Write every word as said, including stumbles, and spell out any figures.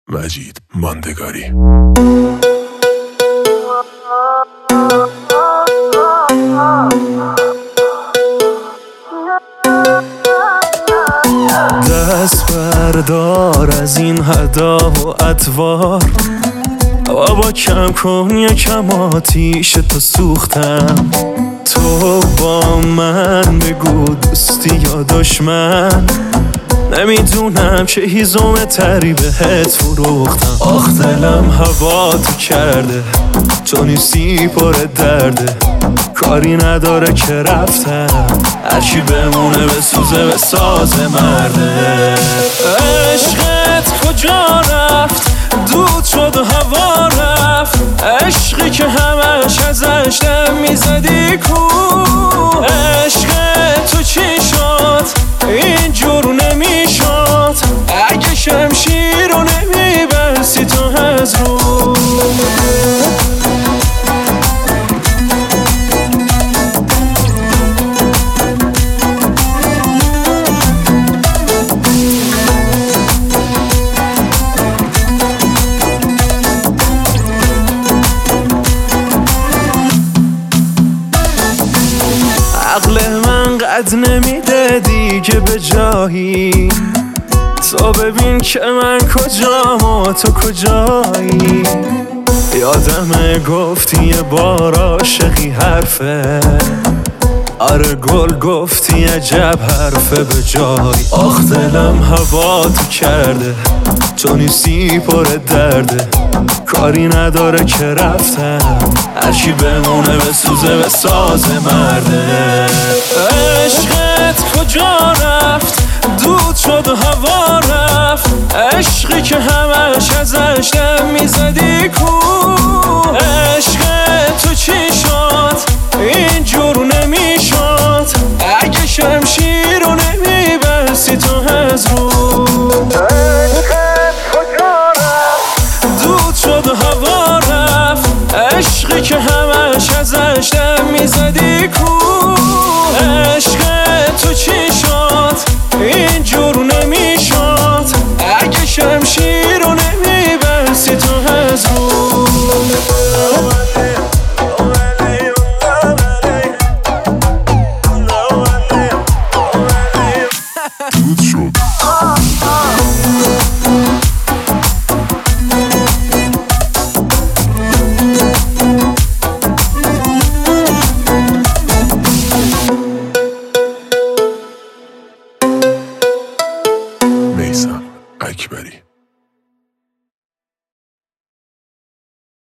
مجید ماندگاری. دست بردار از این هدا و اطوار، بابا کم کن یکم آتیش تو سوختم. تو با من بگو دوستی یا دشمن، نمیدونم چه هیزم تری بهت فروختم. آخ دلم هوا تو کرده، تو نیستی پر درده، کاری نداره که رفتم، هرچی بمونه به سوزه به ساز مرده. عشقت کجا رفت؟ دود شد و هوا رفت، عشقی که همش ازش دم میزدی کو؟ عشق تو چی شد؟ اینجور نمیشد، اگه شمشیر رو نمیبستی تو از رو. عقل من قد نمیده دیگه به جایی، تو ببین که من کجام و تو کجایی. یادمه گفتی یه بار عاشقی حرفه، آره گل گفتی عجب حرفه به جایی. آخ دلم هوا تو کرده، تو نیستی پر درده، کاری نداره که رفتم، هرچی بمونه به سوزه به ساز مرده. عشقت کجا رفت؟ دود شد و هوا رفت، عشقی که همش ازش دم میزدی کو؟ عشق تو چی شد؟ اینجور نمیشد، اگه شمشیر رو نمیبستی تو از رو. عشقت کجا رفت؟ دود شد و هوا رفت، عشقی که همش ازش دم میزدی کو؟ عشق تو چی شد؟ اینجور نمیشد، اگه شمشیر